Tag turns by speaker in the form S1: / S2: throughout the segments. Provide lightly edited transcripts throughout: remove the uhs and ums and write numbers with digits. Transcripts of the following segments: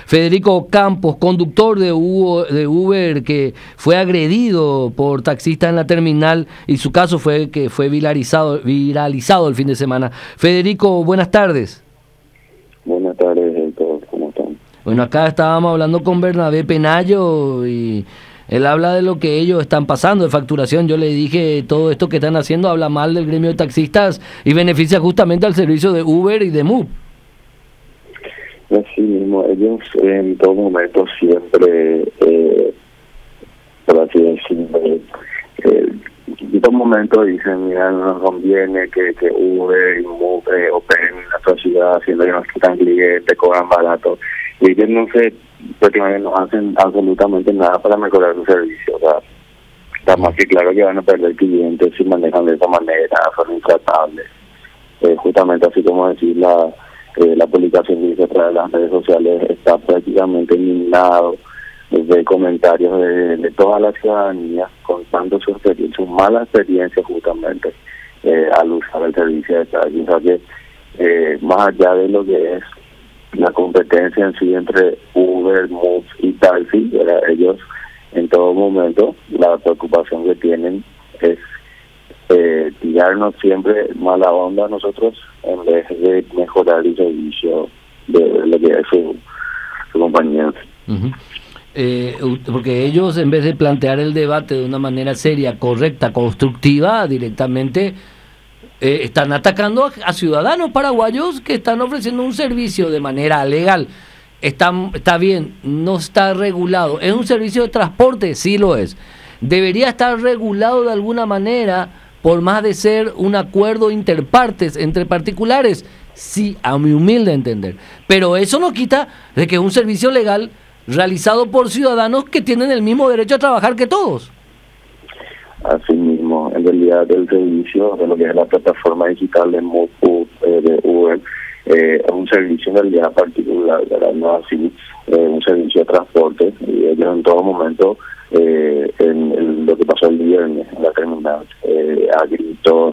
S1: Federico Campos, conductor de Uber que fue agredido por taxistas en la terminal y su caso fue que fue viralizado el fin de semana. Federico, buenas tardes.
S2: Buenas tardes a todos, ¿cómo están?
S1: Bueno, acá estábamos hablando con Bernabé Penayo y él habla de lo que ellos están pasando de facturación. Yo le dije, todo esto que están haciendo habla mal del gremio de taxistas y beneficia justamente al servicio de Uber y de Moove.
S2: Así mismo, ellos en todo momento siempre, por así decirlo, en todo momento dicen, mira, no nos conviene que Uber y Moove operen en nuestra ciudad, haciendo que nos quitan clientes, cobran barato, y ellos prácticamente no hacen absolutamente nada para mejorar su servicio. O sea, está más que claro que van a perder clientes si manejan de esa manera, son intratables. Justamente así como decir, la publicación que dice a través de las redes sociales está prácticamente minado de comentarios de toda la ciudadanía contando su mala experiencia justamente al usar el servicio de taxi. O sea que más allá de lo que es la competencia en sí entre Uber, Moove y taxi, ellos en todo momento la preocupación que tienen es tirarnos siempre mala onda a nosotros en vez de mejorar el servicio de lo que es su compañía.
S1: Uh-huh. Porque ellos, en vez de plantear el debate de una manera seria, correcta, constructiva, directamente están atacando a ciudadanos paraguayos que están ofreciendo un servicio de manera legal. Está bien, no está regulado. ¿Es un servicio de transporte? Sí lo es. ¿Debería estar regulado de alguna manera por más de ser un acuerdo interpartes entre particulares? Sí, a mi humilde entender. Pero eso no quita de que es un servicio legal realizado por ciudadanos que tienen el mismo derecho a trabajar que todos.
S2: Así mismo, en realidad el servicio de lo que es la plataforma digital de Moove, de Uber, es un servicio en realidad particular, ¿verdad? No así, un servicio de transporte, y ellos en todo momento, en lo que pasó el viernes en la terminal, a gritos,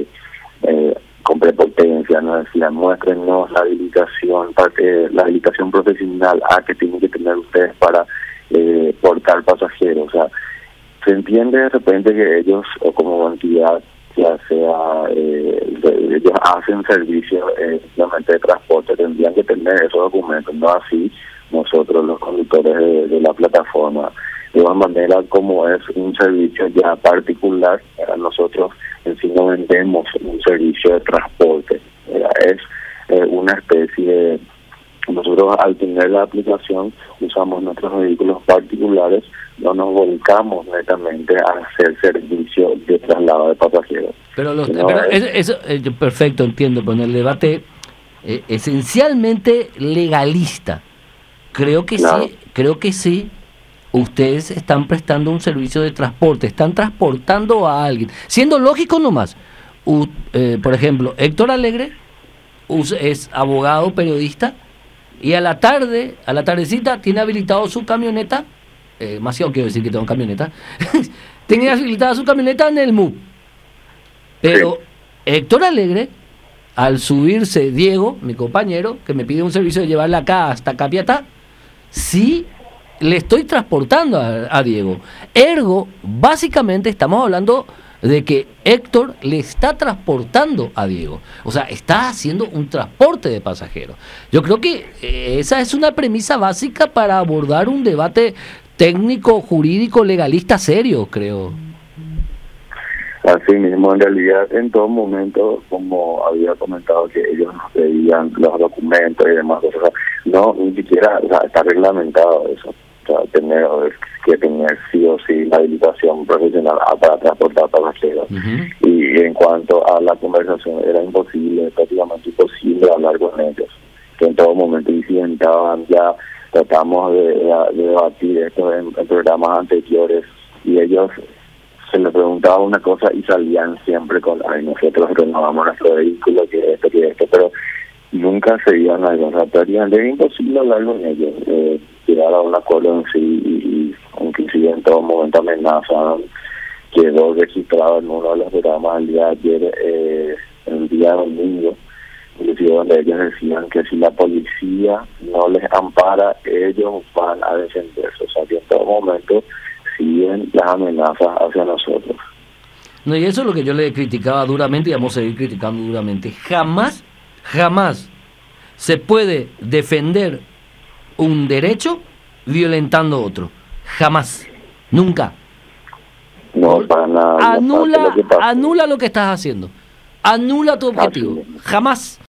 S2: con prepotencia, nos decían, muéstrenos la habilitación profesional que tienen que tener ustedes para portar pasajeros. O sea, se entiende de repente que ellos, o como entidad, ya sea, ellos hacen servicio simplemente de transporte, tendrían que tener esos documentos, no así nosotros los conductores de la plataforma. De igual manera, como es un servicio ya particular, nosotros en sí no vendemos un servicio de transporte, es una especie de... Nosotros al tener la aplicación usamos nuestros vehículos particulares, no nos volcamos netamente a hacer servicio de traslado de pasajeros.
S1: Pero perfecto, entiendo, pero en el debate esencialmente legalista, creo que sí, ustedes están prestando un servicio de transporte, están transportando a alguien, siendo lógico nomás. Por ejemplo, Héctor Alegre es abogado, periodista, y a la tardecita tiene habilitado su camioneta, demasiado quiero decir que tengo camioneta, tiene habilitada su camioneta en el Moove. Pero sí. Héctor Alegre, al subirse Diego, mi compañero, que me pide un servicio de llevarle acá hasta Capiatá, sí le estoy transportando a Diego. Ergo, básicamente estamos hablando de que Héctor le está transportando a Diego. O sea, está haciendo un transporte de pasajeros. Yo creo que esa es una premisa básica para abordar un debate técnico, jurídico, legalista serio, creo.
S2: Así mismo, en realidad, en todo momento, como había comentado, que ellos nos pedían los documentos y demás cosas, no, ni siquiera, o sea, está reglamentado eso. O sea, tener sí o sí la habilitación profesional para transportar pasajeros. Uh-huh. Y en cuanto a la conversación, era imposible, prácticamente imposible hablar con ellos, que en todo momento intentaban, ya tratamos de debatir esto en programas anteriores, y ellos se les preguntaba una cosa y salían siempre con, nosotros renovamos nuestro vehículo, que esto, pero nunca se iban a algo. O sea, prácticamente era imposible hablar con ellos, llegar a un acuerdo en sí, y inclusive en todo momento amenazan. Quedó registrado en uno de los programas el día de ayer, el día domingo, inclusive donde ellos decían que si la policía no les ampara, ellos van a defenderse. O sea que en todo momento siguen las amenazas hacia nosotros.
S1: No, y eso es lo que yo le criticaba duramente y vamos a seguir criticando duramente. Jamás, jamás se puede defender un derecho violentando otro. Jamás. Nunca.
S2: No, para nada.
S1: Anula lo que estás haciendo. Anula tu objetivo. Jamás.